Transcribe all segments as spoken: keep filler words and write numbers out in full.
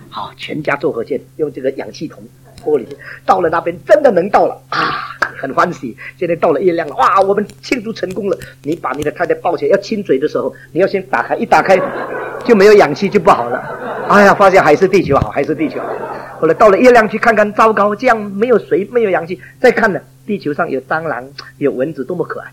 好，全家坐火箭，用这个氧气筒玻璃，到了那边真的能到了啊，很欢喜。现在到了月亮了，哇，我们庆祝成功了。你把你的太太抱起来要亲嘴的时候，你要先打开，一打开就没有氧气，就不好了。哎呀，发现还是地球好，还是地球好。后来到了月亮去看看，糟糕，这样没有水，没有氧气。再看呢，地球上有蟑螂，有蚊子，多么可爱！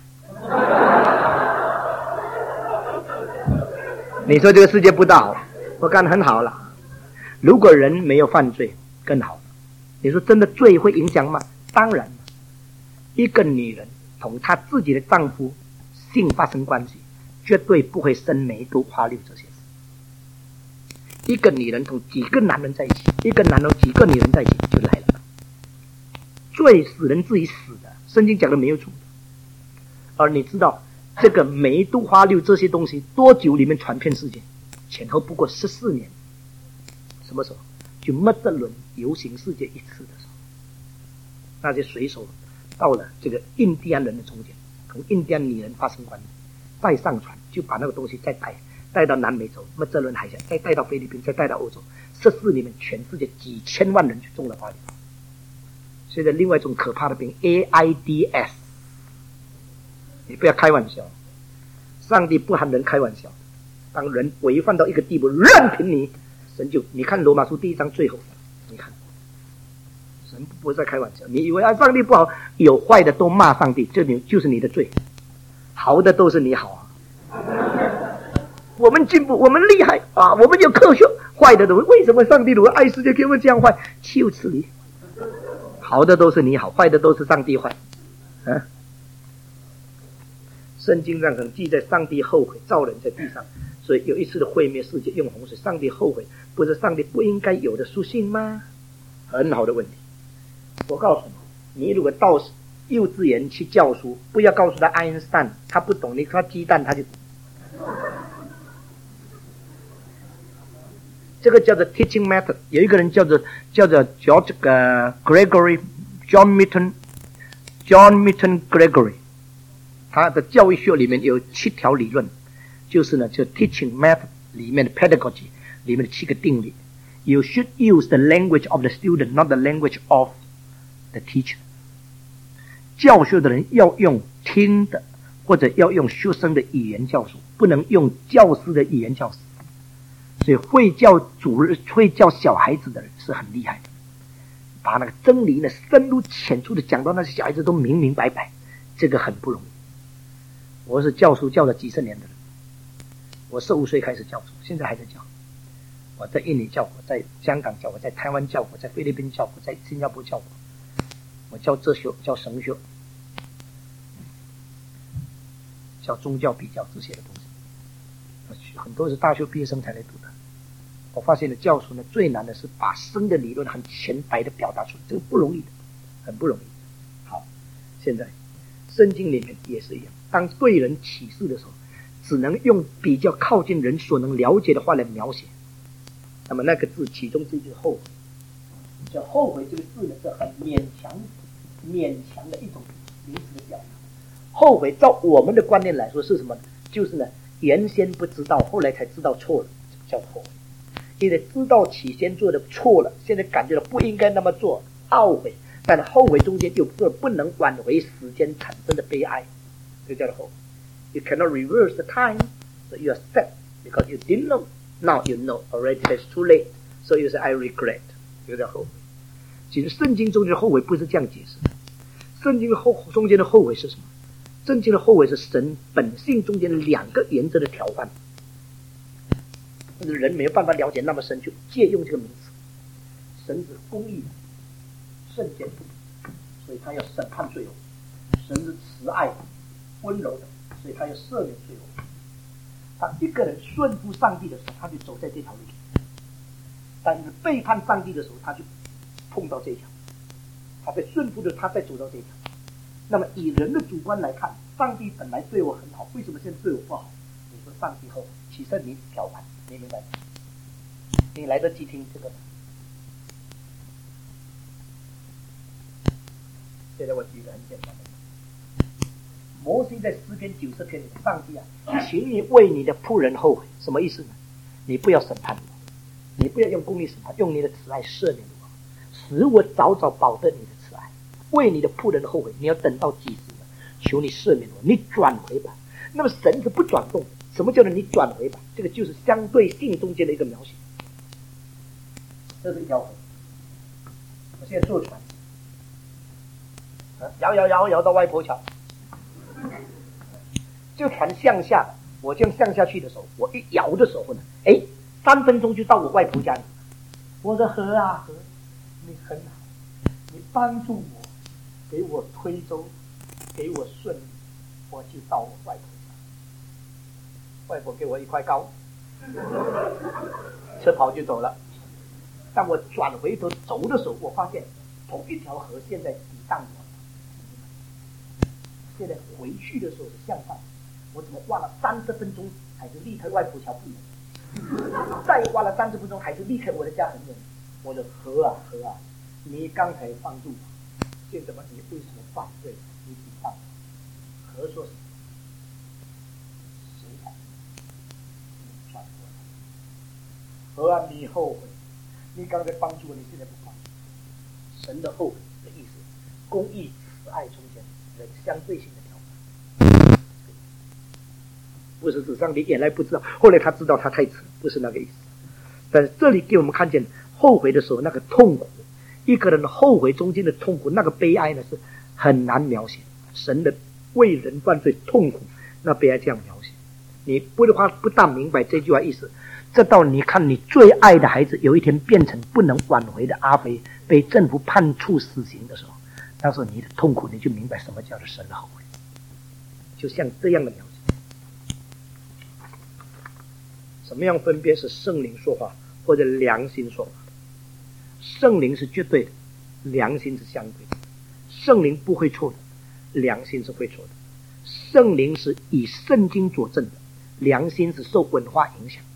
你说这个世界不大好，我看很好了。如果人没有犯罪，更好了。你说真的罪会影响吗？当然。一个女人同她自己的丈夫性发生关系，绝对不会生梅毒、花柳这些事。一个女人同几个男人在一起，一个男人几个女人在一起就来了。罪使人自己死的，圣经讲的没有错。而你知道这个梅毒、花柳这些东西多久里面传遍世界？前后不过十四年。什么时候？就麦哲伦游行世界一次的时候，那些水手到了这个印第安人的中间，同印第安女人发生关系，再上船就把那个东西再带带到南美洲麦哲伦海峡，再带到菲律宾，再带到欧洲。十四里面全世界几千万人去中了花柳。现在另外一种可怕的病 A I D S， 你不要开玩笑，上帝不和人开玩笑。当人违犯到一个地步，任凭你，神就你看罗马书第一章最后，你看神不会再开玩笑。你以为啊上帝不好，有坏的都骂上帝，这你就是你的罪，好的都是你好啊。我们进步，我们厉害啊，我们有科学，坏的都为什么上帝如果爱世界给我们这样坏？就此理。好的都是你好，坏的都是上帝坏啊。圣经上很记载上帝后悔造人在地上，所以有一次的毁灭世界用洪水，上帝后悔，不是上帝不应该有的属性吗？很好的问题。我告诉你，你如果到幼稚园去教书，不要告诉他爱因斯坦，他不懂，你说鸡蛋他就这个叫做 teaching method。 有一个人叫做叫做 George、uh, Gregory John Milton John Milton Gregory， 他的教育学里面有七条理论，就是呢就 teaching method 里面的 pedagogy 里面的七个定律。 You should use the language of the student, not the language of the teacher。 教学的人要用听的或者要用学生的语言教书，不能用教师的语言教书。所以会教主日会教小孩子的人是很厉害的，把那个真理呢深入浅出的讲到那些小孩子都明明白白，这个很不容易。我是教书教了几十年的人，我十五岁开始教书，现在还在教。我在印尼教过，在香港教过，在台湾教过，在菲律宾教过，在新加坡教过。我教哲学，教神学，教宗教比较这些的东西，很多是大学毕业生才来读的。我发现了教书呢最难的是把生的理论很浅白的表达出来，这个不容易的，很不容易。好，现在圣经里面也是一样，当对人启示的时候，只能用比较靠近人所能了解的话来描写。那么那个字其中之一就是后悔，叫后悔这个字呢是很勉强勉强的一种名词的表达。后悔照我们的观念来说是什么呢？就是呢原先不知道，后来才知道错了，叫后悔。因为知道起先做的错了，现在感觉到不应该那么做，懊悔，但后悔中间有个不能挽回时间产生的悲哀，这叫做后悔。You cannot reverse the time, so you are sad because you didn't know. Now you know already, it's too late. So you say I regret. 这叫后悔。其实圣经中间的后悔不是这样解释的，圣经的后中间的后悔是什么？圣经的后悔是神本性中间的两个原则的调换。人没有办法了解那么深，就借用这个名词。神是公义的、圣洁的，所以他要审判罪恶；神是慈爱的、温柔的，所以他要赦免罪恶。当一个人顺服上帝的时候，他就走在这条路上；但是背叛上帝的时候，他就碰到这条。他在顺服的，他再走到这条。那么以人的主观来看，上帝本来对我很好，为什么现在对我不好？你说上帝后悔，其实你调侃，你明白吗？你来得及听这个吗？现在我举一个很简单的，摩西在诗篇九十篇里，上帝啊，请你为你的仆人后悔，什么意思呢？你不要审判我， 你不要用公义审判，用你的慈爱赦免我，使我早早保得你的慈爱，为你的仆人后悔。你要等到几时呢？求你赦免我，你转回吧。那么神是不转动。什么叫做你转回吧？这个就是相对性中间的一个描写。这是一条河，我现在坐船，摇摇摇摇到外婆桥，就船向下，我这样向下去的时候，我一摇的时候呢，哎，三分钟就到我外婆家里。我说河啊河，你很好，你帮助我，给我推舟，给我顺利，我就到我外婆家。外婆给我一块糕，车跑就走了。当我转回头走的时候，我发现同一条河现在抵挡我。现在回去的时候是向上，我怎么花了三十分钟还是离开外婆桥不远？再花了三十分钟还是离开我的家很远。我的河啊河啊，你刚才帮助我，现在吧你为什么犯罪？你抵挡我。河说什么？谁来？你转过来。河啊，你后悔。你刚才帮助我，你现在不帮。神的后悔的意思，公义、慈爱中间人相对性的调整，不是指上帝原来不知道，后来他知道他太迟，不是那个意思。但是这里给我们看见后悔的时候那个痛苦，一个人后悔中间的痛苦，那个悲哀呢是很难描写。神的为人犯罪痛苦，那悲哀这样描写，你不的话不大明白这句话意思。这到你看你最爱的孩子有一天变成不能挽回的阿飞，被政府判处死刑的时候，那时候你的痛苦你就明白什么叫做神的后悔，就像这样的描写。什么样分别是圣灵说话或者良心说话？圣灵是绝对的，良心是相对的。圣灵不会错的，良心是会错的。圣灵是以圣经佐证的，良心是受文化影响。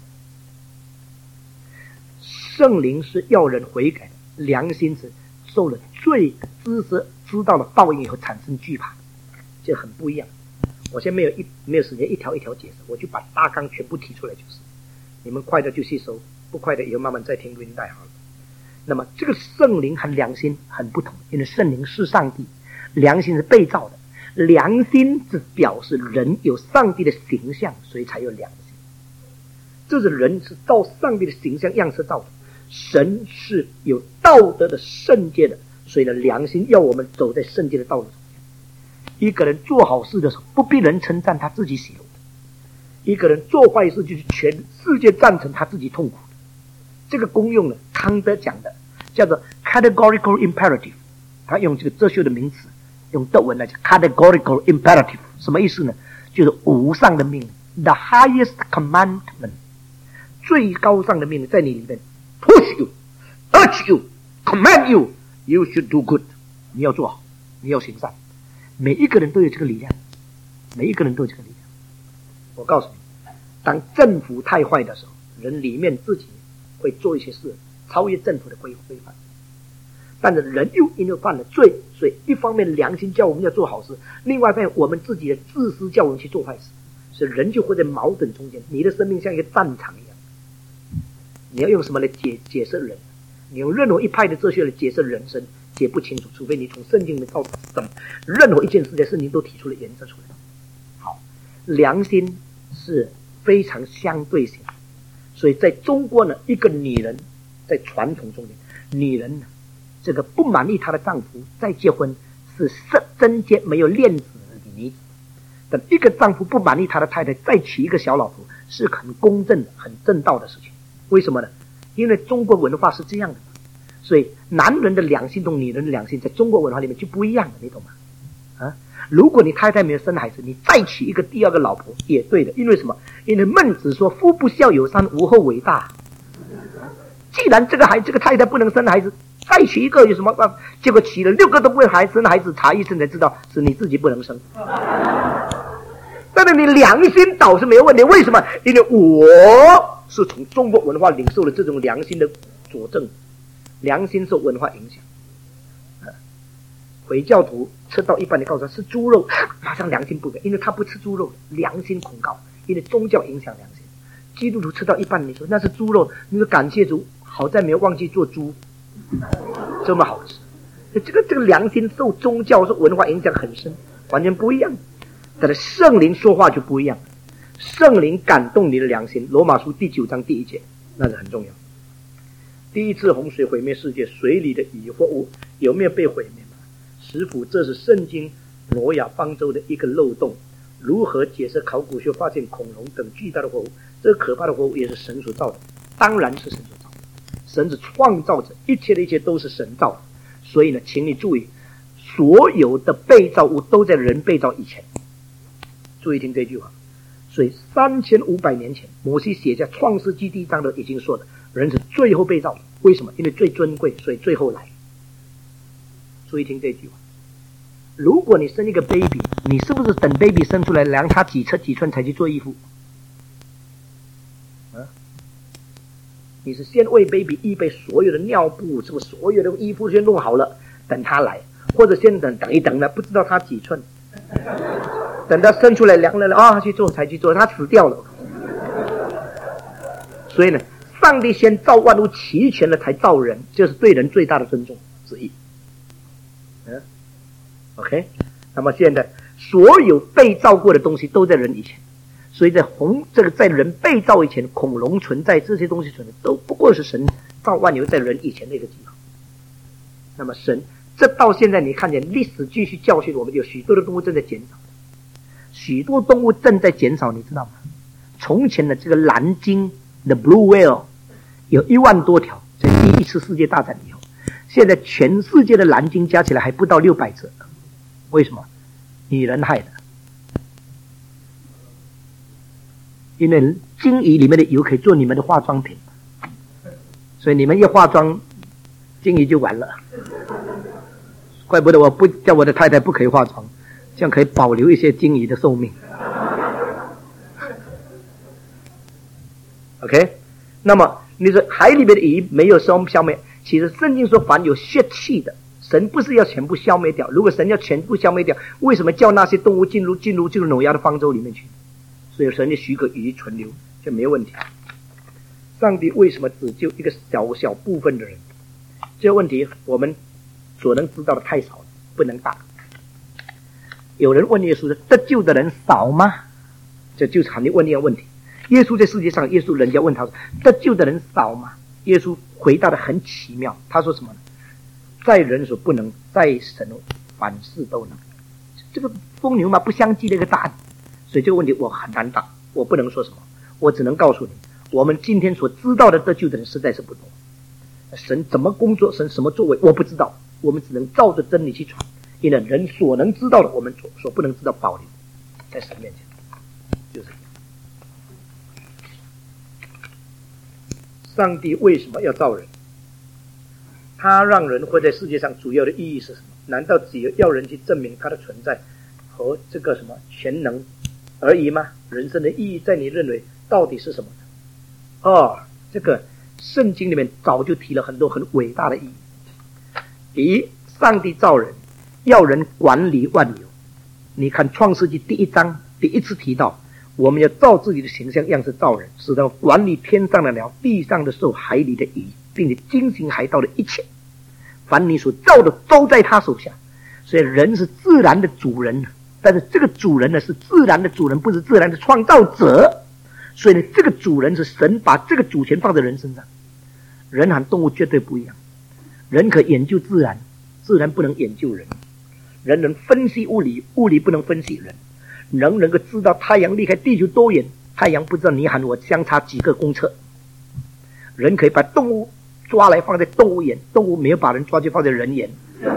圣灵是要人悔改的，良心是受了罪知识知道了报应以后产生惧怕，这很不一样。我现在没有一没有时间一条一条解释，我就把大纲全部提出来就是，你们快的就吸收，不快的以后慢慢再听录音带好了。那么这个圣灵和良心很不同，因为圣灵是上帝，良心是被造的。良心是表示人有上帝的形象，所以才有良心。这是人是照上帝的形象样式造的。神是有道德的圣洁的，所以呢，良心要我们走在圣洁的道路中间。一个人做好事的时候，不必人称赞，他自己喜乐的；一个人做坏事，就是全世界赞成，他自己痛苦的。这个功用呢，康德讲的叫做 categorical imperative， 他用这个哲学的名词，用德文来讲 categorical imperative， 什么意思呢？就是无上的命令 ，the highest commandment， 最高尚的命令在你里面。Push you, urge you, command you, you should do good. 你要做好，你要行善。每一个人都有这个力量，每一个人都有这个力量。我告诉你，当政府太坏的时候，人里面自己会做一些事，超越政府的规规范。但是人又因为犯了罪，所以一方面良心叫我们要做好事，另外一方面我们自己的自私叫我们去做坏事，所以人就会在矛盾中间。你的生命像一个战场一样。你要用什么来解解释人？你用任何一派的哲学来解释人生，解不清楚，除非你从圣经里面到什么任何一件事的圣经都提出了原则出来。好，良心是非常相对性的，所以在中国呢，一个女人在传统中间，女人呢这个不满意她的丈夫再结婚是贞洁没有恋子的女子，但一个丈夫不满意他的太太再娶一个小老婆是很公正的、很正道的事情。为什么呢？因为中国文化是这样的，所以男人的良心同女人的良心在中国文化里面就不一样了，你懂吗？啊，如果你太太没有生孩子，你再娶一个第二个老婆也对的，因为什么？因为孟子说夫不孝有三，无后为大。既然这个孩这个太太不能生孩子，再娶一个有什么办法？结果娶了六个都不会孩生孩子，查医生才知道是你自己不能生。但是你良心倒是没有问题，为什么？因为我是从中国文化领受了这种良心的佐证，良心受文化影响。回教徒吃到一半，你告诉他吃猪肉，马上良心不改，因为他不吃猪肉，良心恐高，因为宗教影响良心。 基督徒吃到一半，你说那是猪肉，你说感谢主，好在没有忘记做猪，这么好吃。这个这个良心受宗教受文化影响很深，完全不一样。但是圣灵说话就不一样，圣灵感动你的良心。罗马书第九章第一节，那是很重要。第一次洪水毁灭世界，水里的鱼或物有没有被毁灭吗？师傅，这是圣经挪亚方舟的一个漏洞。如何解释考古学发现恐龙等巨大的活物？这个可怕的活物也是神所造的，当然是神所造的。神是创造者，一切的一切都是神造的。所以呢，请你注意，所有的被造物都在人被造以前。注意听这句话。所以三千五百年前，摩西写下创世纪第一章的已经说了，人是最后被造的。为什么？因为最尊贵，所以最后来。注意听这句话。如果你生一个 baby， 你是不是等 baby 生出来量他几尺几寸才去做衣服？啊？你是先为 baby 预备所有的尿布，是不是所有的衣服先弄好了，等他来，或者先等等一等呢？不知道他几寸，等他生出来量了啊、哦，去做才去做，他死掉了。所以呢，上帝先造万物齐全了才造人，这是对人最大的尊重之一。嗯。OK， 那么现在所有被造过的东西都在人以前，所以在红这个在人被造以前，恐龙存在，这些东西存在，都不过是神造万有在人以前的一个记号。那么神这到现在你看见历史继续教训我们，有许多的动物正在减少，许多动物正在减少，你知道吗？从前的这个蓝鲸的 blue whale 有一万多条，在第一次世界大战以后，现在全世界的蓝鲸加起来还不到六百只。为什么？女人害的。因为鲸鱼里面的油可以做你们的化妆品，所以你们一化妆，鲸鱼就完了。怪不得我不叫我的太太不可以化妆，这样可以保留一些鲸鱼的寿命。OK， 那么你说海里面的鱼没有消灭，其实圣经说凡有血气的。神不是要全部消灭掉，如果神要全部消灭掉，为什么叫那些动物进入进入进入挪亚的方舟里面去？所以神就许可鱼存留，就没有问题。上帝为什么只救一个小小部分的人？这个问题我们所能知道的太少了，不能答。有人问耶稣说：“得救的人少吗？”这就是喊你问这样问题。耶稣在世界上，耶稣人家问他说：“得救的人少吗？”耶稣回答的很奇妙，他说什么呢？在人所不能，在神凡事都能。这个风牛嘛不相及的一个答案，所以这个问题我很难答，我不能说什么，我只能告诉你，我们今天所知道的得救的人实在是不多。神怎么工作，神什么作为，我不知道，我们只能照着真理去传。因为人所能知道的，我们所所不能知道保留在神面前，就是上帝为什么要造人？他让人活在世界上主要的意义是什么？难道只有要人去证明他的存在和这个什么全能而已吗？人生的意义在你认为到底是什么呢？哦，这个圣经里面早就提了很多很伟大的意义。第一，上帝造人要人管理万有。你看创世纪第一章第一次提到，我们要照自己的形象样式造人，使得管理天上的鸟、地上的兽、海里的鱼，并且经行海道的一切，凡你所造的都在他手下。所以人是自然的主人，但是这个主人呢是自然的主人，不是自然的创造者。所以呢，这个主人是神把这个主权放在人身上。人和动物绝对不一样，人可研究自然，自然不能研究人。人能分析物理，物理不能分析人。人能够知道太阳离开地球多远，太阳不知道你和我相差几个公测。人可以把动物抓来放在动物园，动物没有把人抓去放在人园。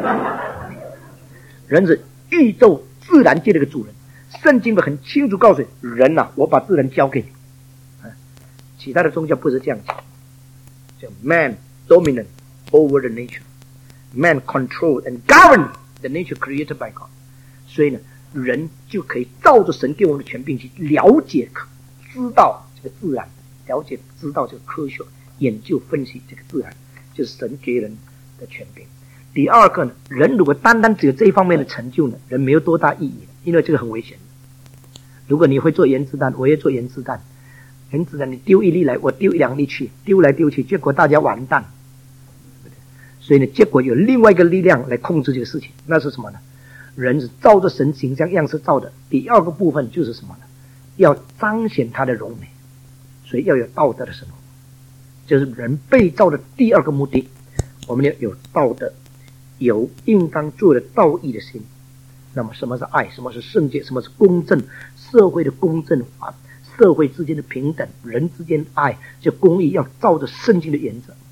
人是宇宙自然界的一个主人，圣经很清楚告诉你，人啊，我把自然交给你。其他的宗教不是这样讲，叫 man dominant over the nature, man control and govern the nature created by God。 所以呢，人就可以照着神给我们的权柄去了解、知道这个自然，了解、知道这个科学研究、分析这个自然，就是神给人的权柄。第二个呢，人如果单单只有这一方面的成就呢，人没有多大意义，因为这个很危险。如果你会做原子弹，我也做原子弹， 很自然，你丢一粒来，我丢一两粒去，丢来丢去，结果大家完蛋。所以呢，结果有另外一个力量来控制这个事情，那是什么呢？人是照着神形象样式造的。第二个部分就是什么呢？要彰显他的荣美，所以要有道德的生活，就是人被造的第二个目的。我们要有道德，有应当做的道义的心。那么什么是爱？什么是圣洁？什么是公正？社会的公正法，社会之间的平等，人之间的爱，这公义要照着圣经的原则。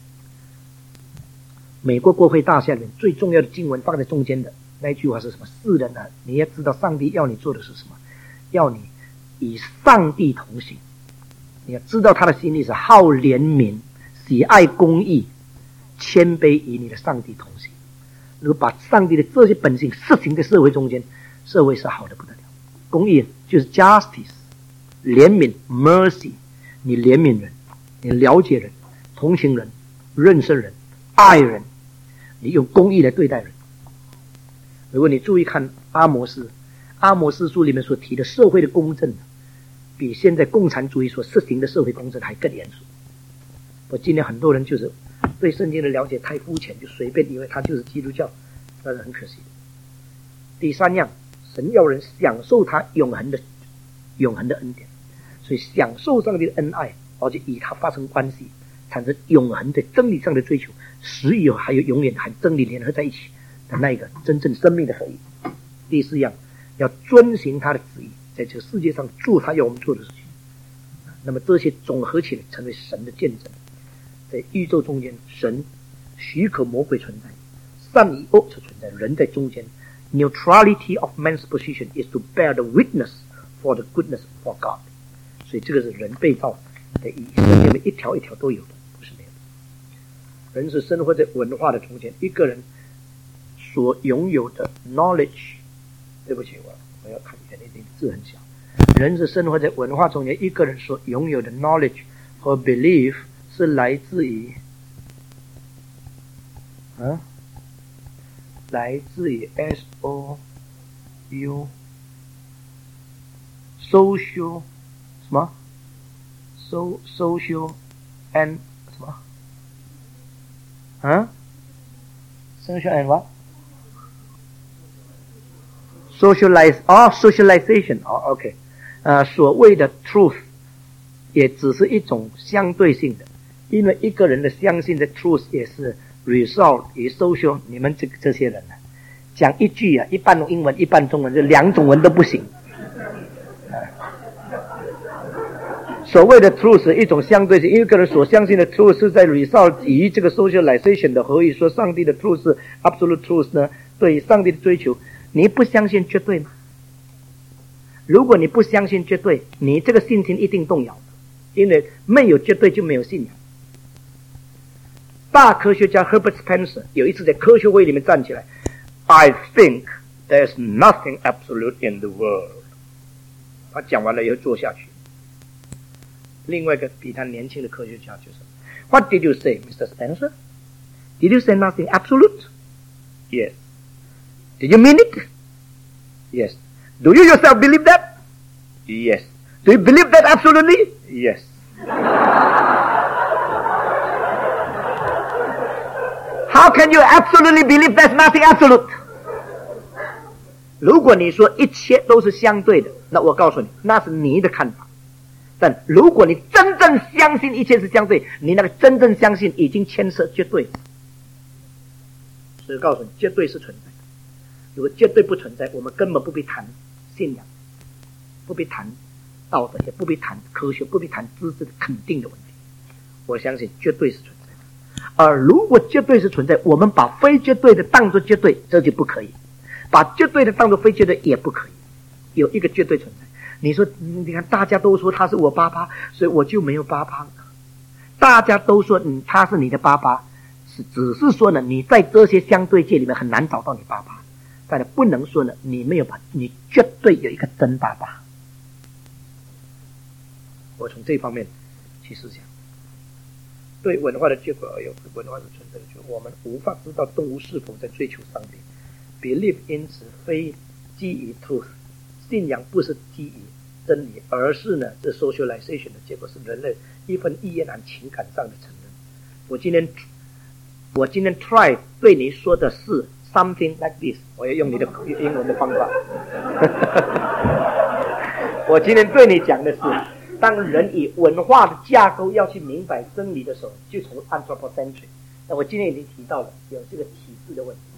美国国会大厦里面最重要的经文放在中间的那一句话是什么？世人啊，你要知道上帝要你做的是什么？要你与上帝同行。你要知道他的心意是好怜悯，喜爱公义，谦卑与你的上帝同行。如果把上帝的这些本性实行在社会中间，社会是好的不得了。公义就是 justice， 怜悯 mercy， 你怜悯人，你了解人，同情人，认识人，爱人，你用公义来对待人。如果你注意看阿摩斯，阿摩斯书里面所提的社会的公正，比现在共产主义所实行的社会公正还更严肃。我今天很多人就是对圣经的了解太肤浅，就随便以为他就是基督教，那是很可惜的。第三样，神要人享受他永恒的永恒的恩典，所以享受上帝的恩爱，而且与他发生关系，产生永恒的真理上的追求，死以后还有永远和真理联合在一起的那一个真正生命的合一。第四样，要遵行他的旨意，在这个世界上做他要我们做的事情。那么这些总合起来成为神的见证。在宇宙中间，神许可魔鬼存在，善与恶是存在，人在中间。Neutrality of man's position is to bear the witness for the goodness for God。 所以这个是人被造的意义，圣经里一条一条都有的，不是没有的。人是生活在文化的中间，一个人所拥有的 knowledge， 对不起，我我要看一下，那点字很小。人是生活在文化中间，一个人所拥有的 knowledge 和 belief是来自于啊，来自于 S O U social 什么 so social and 什么啊 social and what socialize 哦 socialization 哦 OK 呃所谓的 truth 也只是一种相对性的，因为一个人的相信的 truth 也是 result 与 social。 你们这这些人啊，讲一句啊，一半用英文一半中文，这两种文都不行、啊、所谓的 truth 是一种相对性，一个人所相信的 truth 是在 result 与这个 socialization 的合意。说上帝的 truth 是 absolute truth 呢，对于上帝的追求，你不相信绝对吗？如果你不相信绝对，你这个信心一定动摇，因为没有绝对就没有信仰。大科学家 Herbert Spencer 有一次在科学会里面站起来， I think there's nothing absolute in the world。 他讲完了以后坐下去。另外一个比他年轻的科学家就说， What did you say, Mister Spencer? Did you say nothing absolute? Yes. Did you mean it? Yes. Do you yourself believe that? Yes. Do you believe that absolutely? Yes. How can you absolutely believe there's nothing absolute? 如果你说一切都是相对的，那我告诉你，那是你的看法。但如果你真正相信一切是相对，你那个真正相信已经牵涉绝对。所以告诉你，绝对是存在的。如果绝对不存在，我们根本不必谈信仰，不必谈道德，也不必谈科学，不必谈知识的肯定的问题。我相信绝对是存在的。而如果绝对是存在，我们把非绝对的当作绝对，这就不可以；把绝对的当作非绝对也不可以。有一个绝对存在。你说，你看大家都说他是我爸爸，所以我就没有爸爸。大家都说你他是你的爸爸，是只是说呢，你在这些相对界里面很难找到你爸爸。但是不能说呢，你没有把，你绝对有一个真爸爸。我从这方面去思想，对文化的结果而言，文化是存在的结果，我们无法知道动物是否在追求上帝。Belief 因此非基于 truth， 信仰不是基于真理，而是呢这 socialization 的结果是人类一份意愿和情感上的承认。我今天我今天 try 对你说的是 something like this， 我要用你的英文的方法。我今天对你讲的是，当人以文化的架构要去明白真理的时候，就从 anthropocentric。那我今天已经提到了有这个启示的问题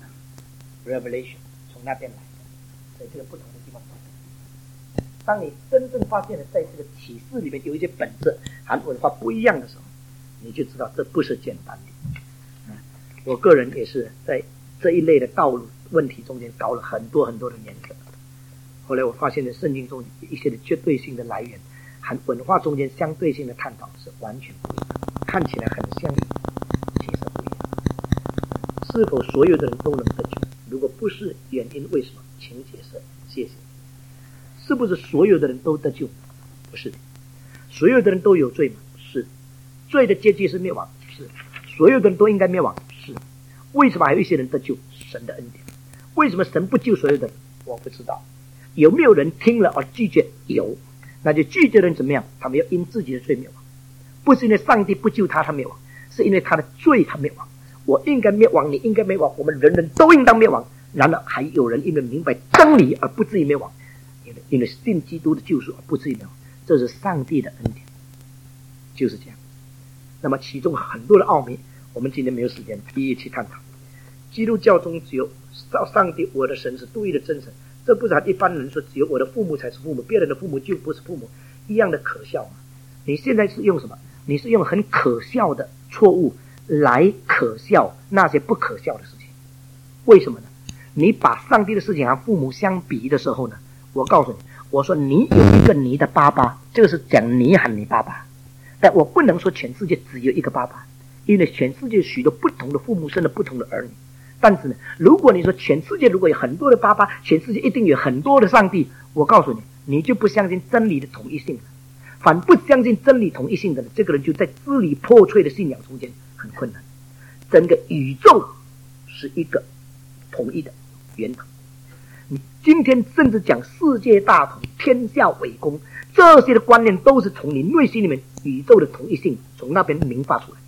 ，revelation 从那边来的，所以这个不同的地方。当你真正发现了在这个启示里面有一些本质和文化不一样的时候，你就知道这不是简单的。嗯，我个人也是在这一类的道路问题中间搞了很多很多的年头。后来我发现了圣经中一些的绝对性的来源和文化中间相对性的探讨是完全不一样，看起来很相似，其实不一样。是否所有的人都能得救？如果不是，原因为什么？请解释，谢谢。是不是所有的人都得救？不是的。所有的人都有罪吗？是。罪的结局是灭亡？是。所有的人都应该灭亡？是。为什么还有一些人得救？神的恩典。为什么神不救所有的人？我不知道。有没有人听了而拒绝？有。那就拒绝的人怎么样？他们要因自己的罪灭亡，不是因为上帝不救他他灭亡，是因为他的罪他灭亡。我应该灭亡，你应该灭亡，我们人人都应当灭亡。然而还有人因为明白真理而不至于灭亡，因为因为信基督的救赎而不至于灭亡，这是上帝的恩典，就是这样。那么其中很多的奥秘，我们今天没有时间一一去探讨。基督教中只有上帝我的神是独一的真神，这不是和一般人说只有我的父母才是父母，别人的父母就不是父母一样的可笑吗？你现在是用什么？你是用很可笑的错误来可笑那些不可笑的事情。为什么呢？你把上帝的事情和父母相比的时候呢，我告诉你，我说你有一个你的爸爸，这个是讲你和你爸爸，但我不能说全世界只有一个爸爸，因为全世界许多不同的父母生了不同的儿女。但是呢，如果你说全世界如果有很多的爸爸，全世界一定有很多的上帝，我告诉你，你就不相信真理的统一性了。反不相信真理统一性的人，这个人就在支离破碎的信仰中间很困难。整个宇宙是一个统一的源头。你今天甚至讲世界大同、天下为公，这些的观念都是从你内心里面宇宙的统一性从那边明发出来。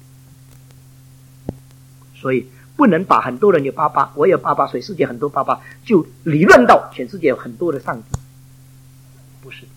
所以不能把很多人有爸爸，我有爸爸，所以世界很多爸爸就理论到全世界有很多的上帝，不是。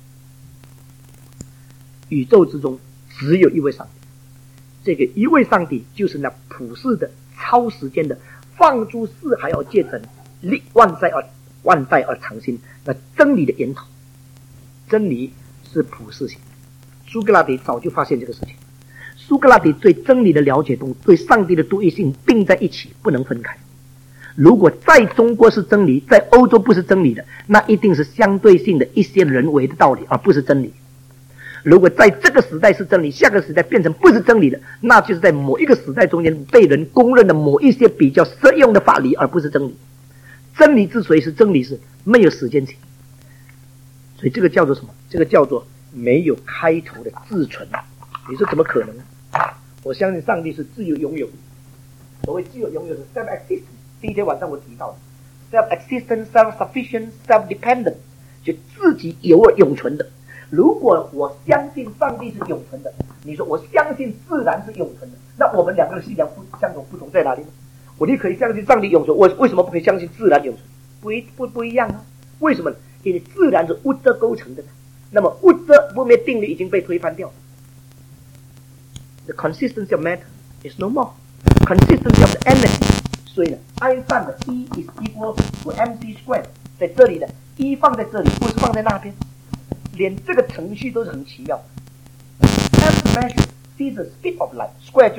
宇宙之中只有一位上帝，这个一位上帝就是那普世的、超时间的、放诸四海而皆成、历万代而万代而长新，那真理的源头。真理是普世性，苏格拉底早就发现这个事情。苏格拉底对真理的了解中，对上帝的独一性并在一起，不能分开。如果在中国是真理，在欧洲不是真理的，那一定是相对性的一些人为的道理，而不是真理。如果在这个时代是真理，下个时代变成不是真理的，那就是在某一个时代中间被人公认的某一些比较实用的法理，而不是真理。真理之所以是真理，是没有时间性，所以这个叫做什么？这个叫做没有开头的自存。你说怎么可能？我相信上帝是自由拥有。所谓自由拥有是 self-existent， 第一天晚上我提到的 self-existent、self-sufficient、self-dependent， 就自己有而永存的。如果我相信上帝是永存的，你说我相信自然是永存的，那我们两个的信仰不相同不同在哪里呢？我就可以相信上帝永存，我为什么不可以相信自然永存？不一不不一样啊？为什么呢？因为自然是物质构成的，那么物质不灭定律已经被推翻掉了。The consistency of matter is no more. Consistency of the energy， 所以呢，爱因斯坦的 E is equal to mc squared， 在这里呢 ，E 放在这里，不是放在那边。连这个程序都是很奇妙的。M measure c is the speed of light， square 就是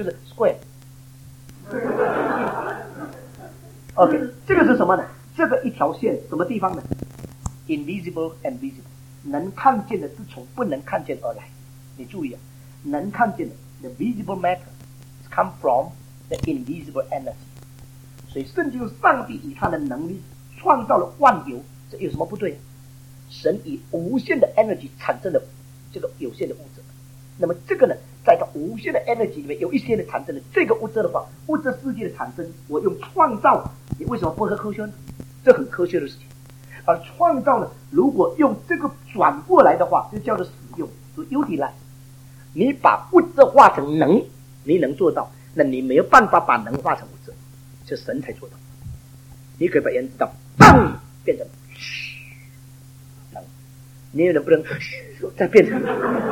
square。OK， 这个是什么呢？这个一条线什么地方呢 ？Invisible and visible， 能看见的是从不能看见而来。你注意啊，能看见的 the visible matter come from the invisible energy。所以圣经上帝以他的能力创造了万有，这有什么不对？神以无限的 energy 产生了这个有限的物质，那么这个呢，在它无限的 energy 里面有一些的产生了这个物质的话，物质世界的产生，我用创造，你为什么不和科学呢？这很科学的事情。而创造呢，如果用这个转过来的话，就叫做使用，就 utilize。你把物质化成能，你能做到，那你没有办法把能化成物质，这神才做到。你可以把原子弹砰变成能，你能不能再变成？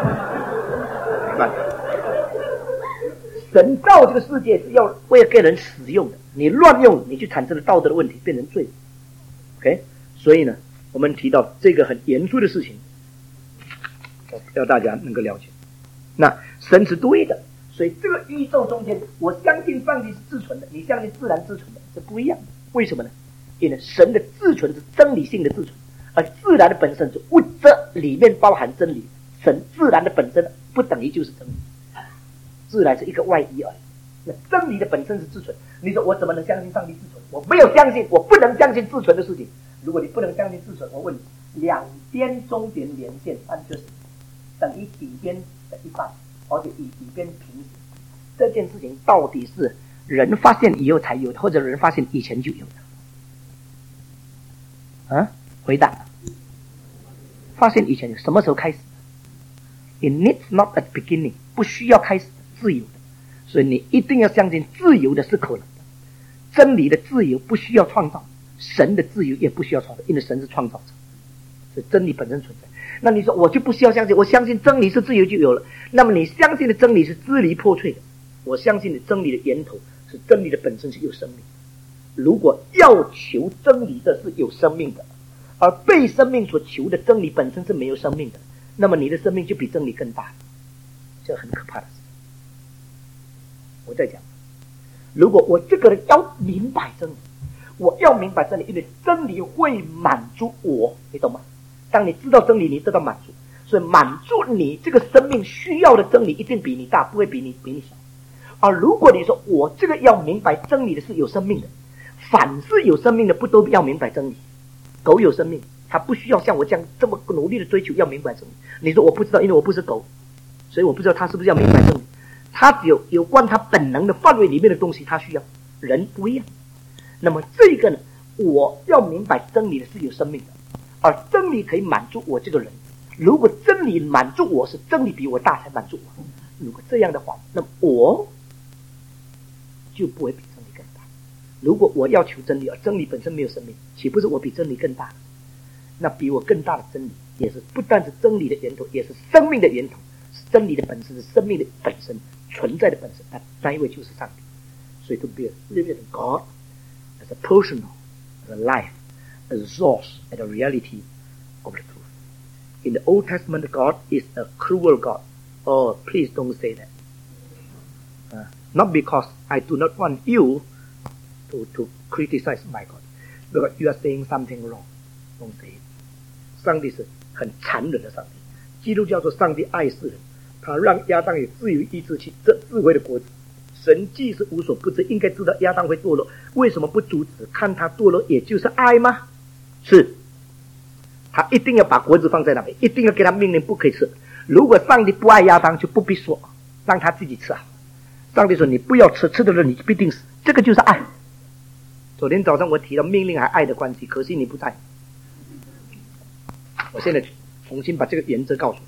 神造这个世界是要为了给人使用的，你乱用，你就产生了道德的问题，变成罪。OK， 所以呢，我们提到这个很严肃的事情，要大家能够了解。那神是对的，所以这个宇宙中间，我相信上帝是自存的，你相信自然自存的，是不一样的。为什么呢？因为神的自存是真理性的自存，而自然的本身是物质里面包含真理。神自然的本身不等于就是真理，自然是一个外衣而已。那真理的本身是自存，你说我怎么能相信上帝自存？我没有相信，我不能相信自存的事情。如果你不能相信自存，我问你，两边中点连线三就是等于底边的一半，而且以底边平行，这件事情到底是人发现以后才有的，或者人发现以前就有的？啊，回答，发现以前有，什么时候开始？It needs not at beginning， 不需要开始，自由的，所以你一定要相信自由的是可能的，真理的自由不需要创造，神的自由也不需要创造，因为神是创造者，所以真理本身存在。那你说我就不需要相信，我相信真理是自由就有了，那么你相信的真理是支离破碎的，我相信的真理的源头是真理的本身是有生命。如果要求真理的是有生命的，而被生命所求的真理本身是没有生命的，那么你的生命就比真理更大，这很可怕的事。我在讲，如果我这个人要明白真理，我要明白真理，因为真理会满足我，你懂吗？当你知道真理，你得到满足，所以满足你这个生命需要的真理一定比你大，不会比你比你小。而如果你说我这个要明白真理的是有生命的，凡是有生命的不都要明白真理？狗有生命，它不需要像我这样这么努力的追求要明白真理。你说我不知道，因为我不是狗，所以我不知道它是不是要明白真理。它只有有关它本能的范围里面的东西，它需要。人不一样。那么这个呢，我要明白真理的是有生命的，而真理可以满足我这个人。如果真理满足我，是真理比我大才满足我。如果这样的话，那么我就不会比真理更大。如果我要求真理，而真理本身没有生命，岂不是我比真理更大？那比我更大的真理，也是不但是真理的源头，也是生命的源头，是真理的本身，是生命的本身存在的本身。那那一位就是上帝。所以 to be living God as a personal, as a life, as a source, as a reality of the truth. In the Old Testament, God is a cruel God. Oh, please don't say that. Uh, not because I do not want you to, to criticize my God, because you are saying something wrong. Don't say it. 上帝是很残忍的上帝。基督教说上帝爱世人，他让亚当有自由意志去这智慧的果子。神既是无所不知，应该知道亚当会堕落，为什么不阻止？看他堕落，也就是爱吗？是，他一定要把果子放在那边，一定要给他命令不可以吃。如果上帝不爱亚当，就不必说，让他自己吃啊。上帝说你不要吃，吃的人你必定死，这个就是爱。昨天早上我提到命令和爱的关系，可惜你不在。我现在重新把这个原则告诉你。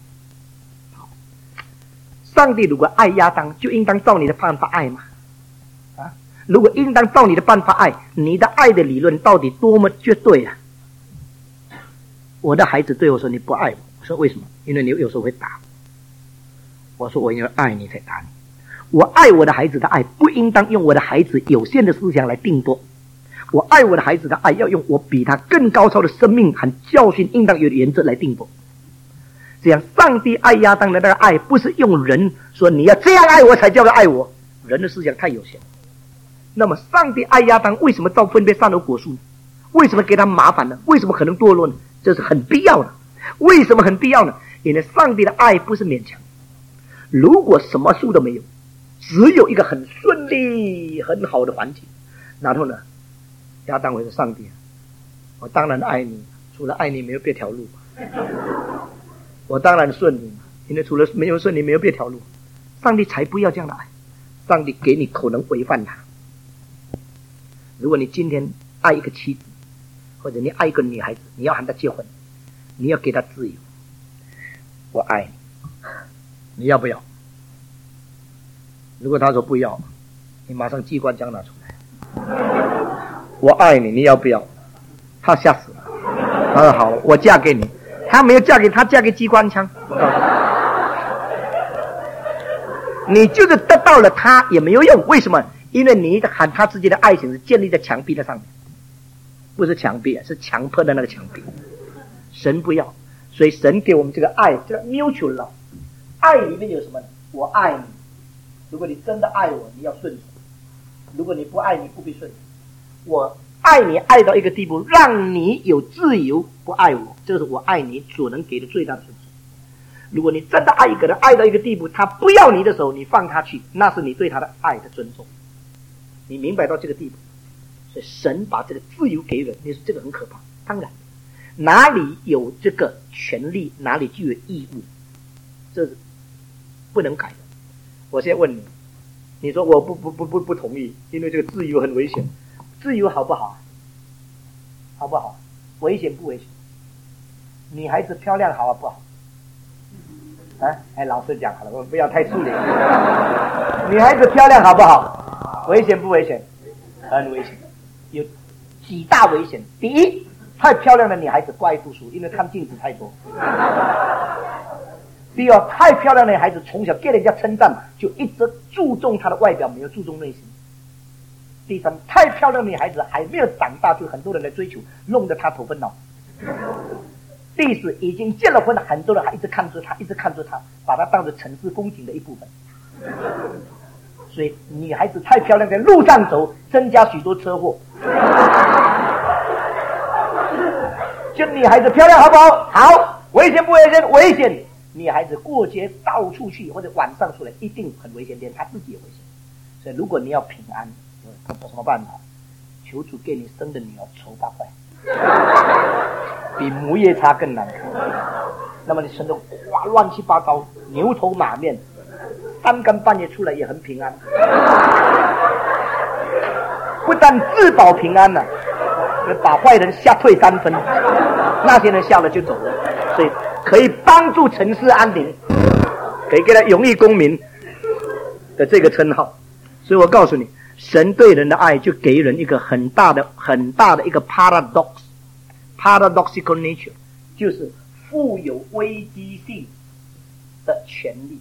上帝如果爱亚当，就应当照你的办法爱嘛？啊，如果应当照你的办法爱，你的爱的理论到底多么绝对啊！我的孩子对我说你不爱我，我说为什么？因为你有时候会打我。我说我因为爱你才打你。我爱我的孩子的爱，不应当用我的孩子有限的思想来定夺。我爱我的孩子的爱，要用我比他更高超的生命和教训应当有的原则来定夺。这样，上帝爱亚当的那个爱，不是用人说你要这样爱我才叫做爱我，人的思想太有限。那么，上帝爱亚当，为什么造分别善恶果树呢？为什么给他麻烦呢？为什么可能堕落呢？这是很必要的。为什么很必要呢？因为上帝的爱不是勉强。如果什么树都没有，只有一个很顺利、很好的环境，然后呢，亚当会说：“上帝，我当然爱你，除了爱你没有别条路。”我当然顺你，因为除了没有顺你，没有别条路。上帝才不要这样的爱，上帝给你可能违反他。如果你今天爱一个妻子，或者你爱一个女孩子，你要喊她结婚，你要给她自由， 我爱你，你要不要？如果他说不要，你马上机关枪拿出来。我爱你，你要不要？他吓死了。他说好，我嫁给你。他没有嫁给他，嫁给机关枪。我告诉你，你就是得到了他也没有用。为什么？因为你和他之间的爱情是建立在墙壁的上面，不是墙壁，是强迫的那个墙壁。神不要，所以神给我们这个爱，这个 mutual love。爱里面有什么？我爱你。如果你真的爱我，你要顺从；如果你不爱你，不必顺从。我爱你爱到一个地步，让你有自由不爱我，这是我爱你所能给的最大的尊重。如果你真的爱一个人，爱到一个地步，他不要你的时候，你放他去，那是你对他的爱的尊重。你明白到这个地步，所以神把这个自由给人，你说这个很可怕。当然，哪里有这个权利，哪里就有义务，这是不能改的。我现在问你，你说我不不不不不同意，因为这个自由很危险。自由好不好？好不好？危险不危险？女孩子漂亮好不好？啊，哎，老实讲好了，我们不要太粗鲁。女孩子漂亮好不好？危险不危险？很危险，有几大危险。第一，太漂亮的女孩子不爱读书，因为看镜子太多。第二，太漂亮的女孩子从小给人家称赞，就一直注重她的外表，没有注重内心。第三，太漂亮的女孩子还没有长大，就很多人来追求，弄得她头昏脑。第四，已经结了婚了，很多人还一直看着她，一直看着她，把她当作城市风景的一部分。所以，女孩子太漂亮，在路上走，增加许多车祸。就女孩子漂亮好不好？好，危险不危险？危险。女孩子过街到处去，或者晚上出来，一定很危险，连她自己也危险。所以，如果你要平安，有什么办法？求主给你生的女儿丑八怪，比母夜叉更难看。那么你生的哇乱七八糟，牛头马面，三更半夜出来也很平安。不但自保平安了、啊，把坏人吓退三分，那些人吓了就走了。所以可以帮助城市安宁，可以给他荣誉公民的这个称号。所以我告诉你，神对人的爱就给人一个很大的很大的一个 paradox paradoxical nature， 就是富有危机性的权利。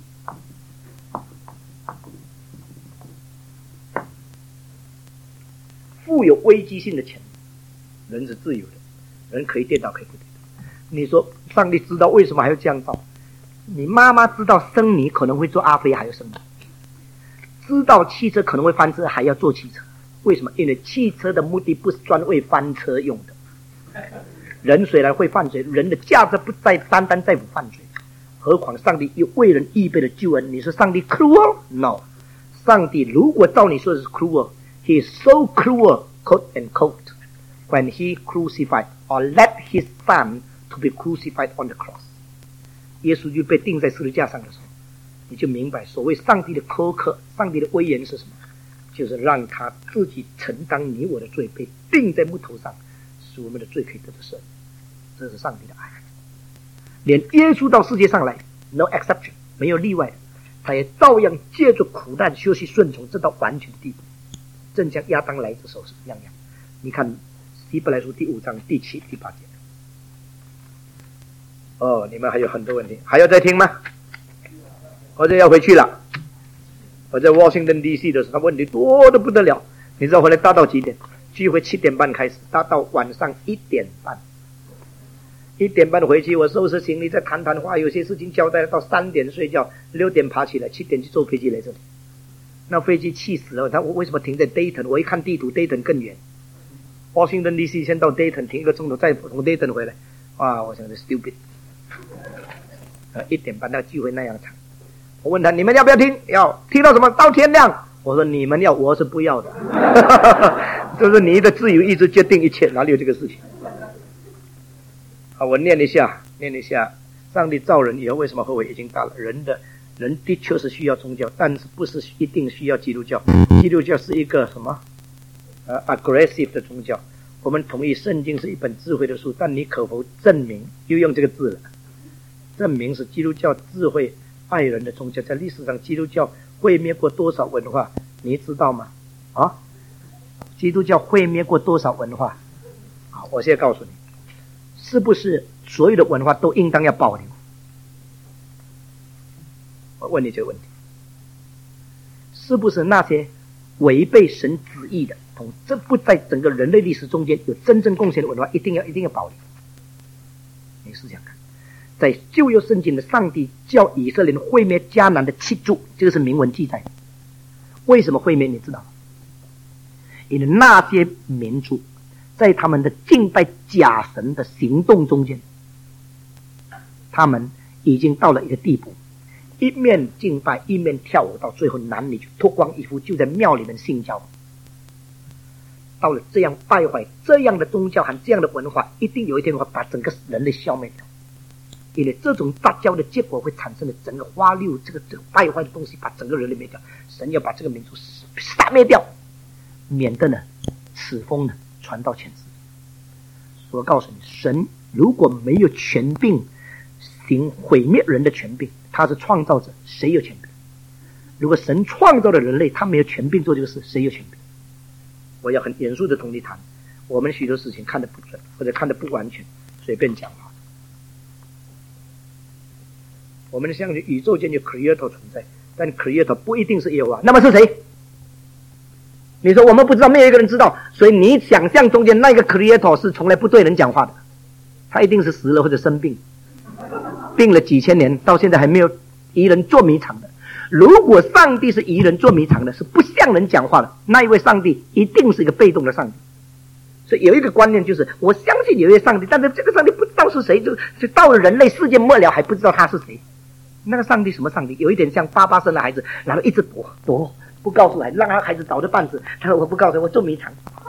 富有危机性的权利，人是自由的，人可以跌倒可以不跌倒。你说上帝知道为什么还要这样造？你妈妈知道生你可能会做阿飞还要生你，知道汽车可能会翻车还要做汽车，为什么？因为汽车的目的不是专为翻车用的。人虽然会犯罪，人的价值不在单单在乎犯罪，何况上帝又为人预备了救恩。你说上帝 cruel？ No， 上帝如果照你说的是 cruel， He is so cruel, quote and quote, when he crucified or led his son to be crucified on the cross。 耶稣就被钉在十字架上的时候，你就明白所谓上帝的苛刻，上帝的威严是什么，就是让他自己承担你我的罪，被钉在木头上，使我们的罪可以得到赦免。这是上帝的爱。连耶稣到世界上来 no exception， 没有例外，他也照样借着苦难学习顺从，直到完全的地步，正像亚当来的时候是一样样。你看希伯来书第五章第七第八节。哦，你们还有很多问题，还要再听吗？我就要回去了。我在 Washington D C 的时候，问题多得不得了。你知道回来搭到几点？聚会七点半开始，搭到晚上一点半。一点半回去，我收拾行李，再谈谈话，有些事情交代到三点睡觉，六点爬起来，七点去坐飞机来这里。那飞机气死了，他我为什么停在 Dayton？ 我一看地图 ，Dayton 更远。Washington D C 先到 Dayton 停一个钟头，再从 Dayton 回来。啊，我想是 stupid。呃，一点半那聚会那样长。我问他你们要不要听？要听到什么？到天亮。我说你们要，我是不要的。就是你的自由意志决定一切，哪里有这个事情？好，我念一下，念一下。上帝造人以后，为什么后悔已经大了？人的人的确是需要宗教，但是不是一定需要基督教。基督教是一个什么？呃 aggressive 的宗教。我们同意圣经是一本智慧的书，但你可否证明？又用这个字了。 证明是基督教智慧爱人的宗教。在历史上，基督教毁灭过多少文化，你知道吗？啊，基督教毁灭过多少文化？好，我现在告诉你，是不是所有的文化都应当要保留？我问你这个问题，是不是那些违背神旨意的，同这不在整个人类历史中间有真正贡献的文化，一定要一定要保留？你试想看，在旧约圣经的上帝叫以色列人毁灭迦南的七族，这个是明文记载的。为什么毁灭？你知道吗？因为那些民族在他们的敬拜假神的行动中间，他们已经到了一个地步，一面敬拜一面跳舞，到最后男女就脱光衣服就在庙里面性交。到了这样败坏这样的宗教和这样的文化，一定有一天会把整个人类消灭掉。因为这种杂交的结果会产生的整个花六这个这个败坏的东西，把整个人类灭掉。神要把这个民族杀灭掉，免得呢此风呢传到全世界。我告诉你，神如果没有权柄行毁灭人的权柄，他是创造者，谁有权柄？如果神创造了人类，他没有权柄做这个事，谁有权柄？我要很严肃的同你谈，我们许多事情看得不准，或者看得不完全，随便讲话。我们相信宇宙间有 creator 存在，但 creator 不一定是耶和华，那么是谁？你说我们不知道，没有一个人知道，所以你想象中间那个 creator 是从来不对人讲话的，他一定是死了或者生病，病了几千年，到现在还没有以人做迷藏的。如果上帝是以人做迷藏的，是不向人讲话的，那一位上帝一定是一个被动的上帝。所以有一个观念就是，我相信有一位上帝，但是这个上帝不知道是谁，就就到了人类世界末了还不知道他是谁。那个上帝什么上帝？有一点像爸爸生了孩子，然后一直躲躲，不告诉孩子，让他孩子倒着半死。他说我不告诉，我做迷藏。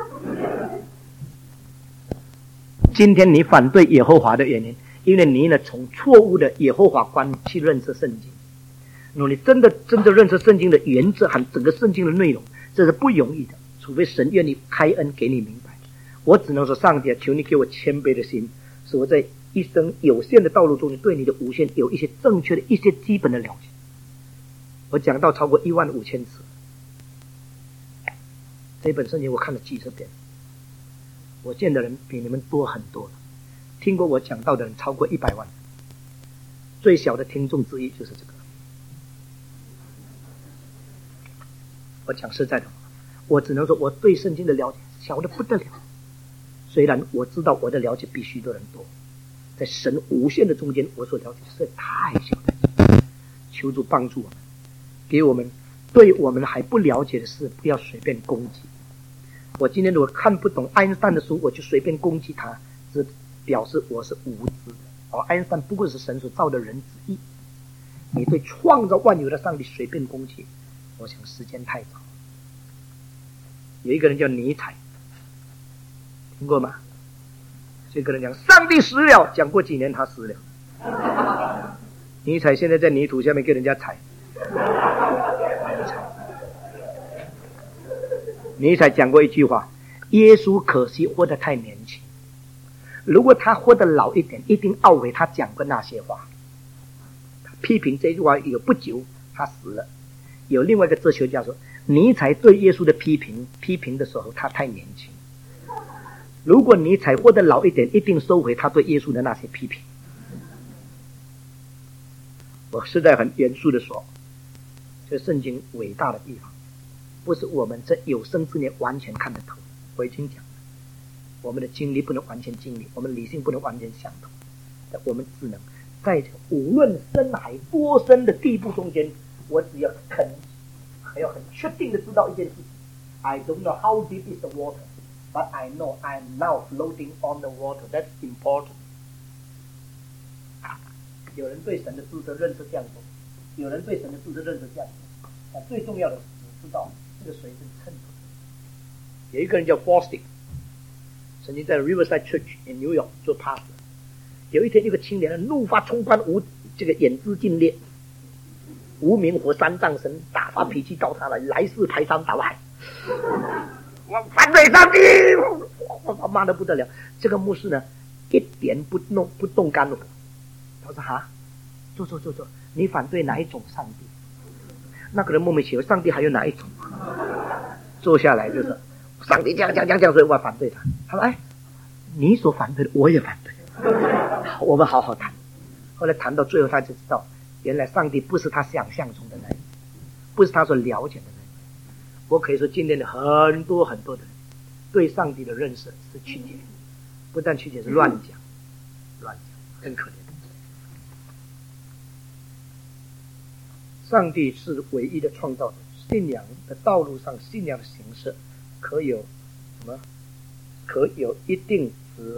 今天你反对耶和华的原因，因为你呢从错误的耶和华观去认识圣经。如果你真的真的认识圣经的原则和整个圣经的内容，这是不容易的，除非神愿意开恩给你明白。我只能说，上帝啊，求你给我谦卑的心，使我在一生有限的道路中，对你的无限有一些正确的一些基本的了解。我讲到超过一万五千次，这本圣经我看了几十遍，我见的人比你们多很多，听过我讲到的人超过一百万，最小的听众之一就是这个。我讲实在的话，我只能说我对圣经的了解小的不得了，虽然我知道我的了解比许多人多，在神无限的中间，我所了解实在太小了。求主帮助我们，给我们对我们还不了解的事不要随便攻击。我今天如果看不懂爱因斯坦的书，我就随便攻击他，只表示我是无知的。而爱因斯坦不过是神所造的人之一，你对创造万有的上帝随便攻击，我想时间太早。有一个人叫尼采，听过吗？这个人讲上帝死了，讲过几年他死了。尼采现在在泥土下面给人家踩。尼采讲过一句话，耶稣可惜活得太年轻，如果他活得老一点，一定懊悔他讲过那些话。他批评这句话有不久他死了。有另外一个哲学家说，尼采对耶稣的批评批评的时候他太年轻，如果尼采活得老一点，一定收回他对耶稣的那些批评。我实在很严肃的说，这圣经伟大的地方不是我们这有生之年完全看得透。我已经讲了，我们的经历不能完全经历，我们理性不能完全想透，但我们只能在这无论深海多深的地步中间，我只要肯还要很确定的知道一件事情， I don't know how deep is the water, but I know I am now floating on the water. That's important. 有人对神的知识认识这样多，有人对神的知识认识这样多，但最重要的是知道这个水是称的。有一个人叫 Bostic， 曾经在 Riverside Church in New York 做 pastor。有一天，一个青年人怒发冲冠，无这个眼之尽裂，无名火三丈神打发脾气到他来，来势排山倒海。我反对上帝，我骂得不得了。这个牧师呢，一点不弄不动肝火。他说哈， 坐坐坐坐，你反对哪一种上帝？那个人莫名其妙，上帝还有哪一种？坐下来就是上帝这样讲讲讲，所以我反对他。他说：“哎，你所反对的我也反对。”好，我们好好谈。后来谈到最后，他就知道，原来上帝不是他想象中的那样，不是他所了解的那样。我可以说，今天的很多很多的人对上帝的认识是曲解，不但曲解，是乱讲，乱讲，很可怜。上帝是唯一的创造者，信仰的道路上，信仰的形式可有什么？可有一定值。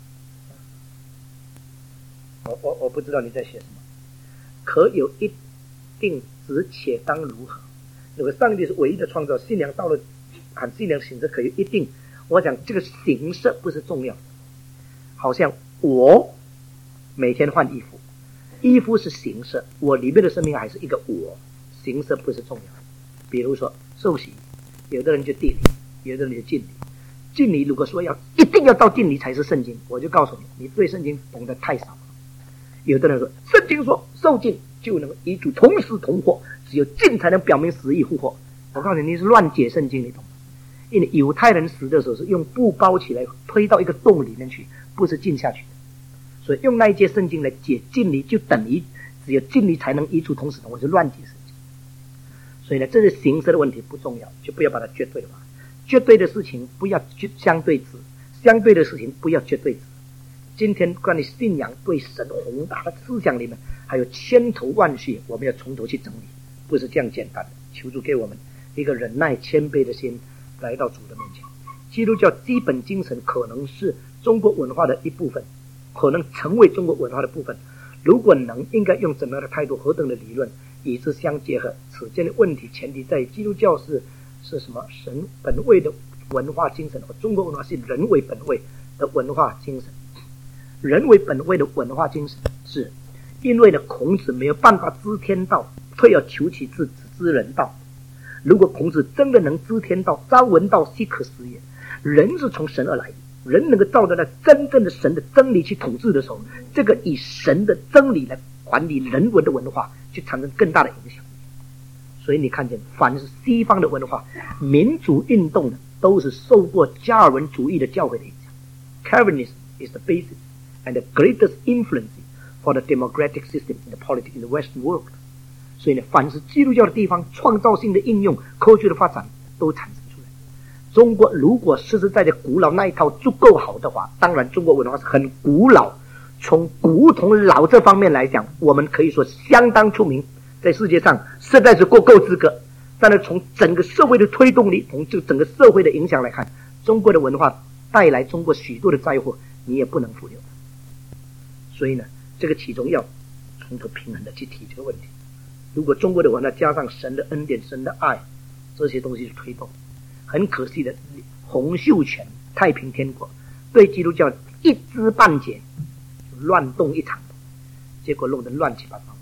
我我我不知道你在写什么。可有一定值，且当如何？如果上帝是唯一的创造，信仰道路和信仰的形式可有一定，我讲这个形式不是重要的。好像我每天换衣服。衣服是形式，我里面的生命还是一个我，形式不是重要。比如说受洗，有的人就地理，有的人就敬礼。敬礼如果说要一定要到敬礼才是圣经，我就告诉你，你对圣经懂得太少了。有的人说圣经说受敬就能与主同死同活，只有敬才能表明死亦复活。我告诉你，你是乱解圣经，你懂吗？因为犹太人死的时候是用布包起来推到一个洞里面去，不是浸下去的。所以用那一节圣经来解敬礼，就等于只有敬礼才能与主同死同活，是乱解圣经。所以呢，这是形式的问题不重要，就不要把它绝对化。绝对的事情不要相对值，相对的事情不要绝对值。今天关于信仰对神宏大的思想里面还有千头万绪，我们要从头去整理，不是这样简单的。求主给我们一个忍耐谦卑的心，来到主的面前。基督教基本精神可能是中国文化的一部分，可能成为中国文化的部分。如果能，应该用怎么样的态度、何等的理论与之相结合？此间的问题前提在于基督教是是什么？神本位的文化精神，而中国文化是人为本位的文化精神。人为本位的文化精神，是因为呢，孔子没有办法知天道，退而求其次，只知人道。如果孔子真的能知天道，朝闻道，夕可食也。人是从神而来的，人能够照着那真正的神的真理去统治的时候，这个以神的真理来管理人文的文化，就产生更大的影响。所以你看见，凡是西方的文化、民主运动的，都是受过加尔文主义的教诲的影响。Calvinism is the basis and the greatest influence for the democratic system in the politics in the Western world. 所以呢，凡是基督教的地方，创造性的应用、科学的发展都产生出来。中国如果实实在在古老那一套足够好的话，当然中国文化是很古老，从古同老这方面来讲，我们可以说相当出名，在世界上实在是够够资格。但是从整个社会的推动力，从这整个社会的影响来看，中国的文化带来中国许多的灾祸，你也不能忽略。所以呢，这个其中要从头平衡的去提这个问题。如果中国的文化加上神的恩典、神的爱，这些东西去推动，很可惜的，洪秀全太平天国对基督教一知半解，就乱动一场，结果弄得乱七八糟。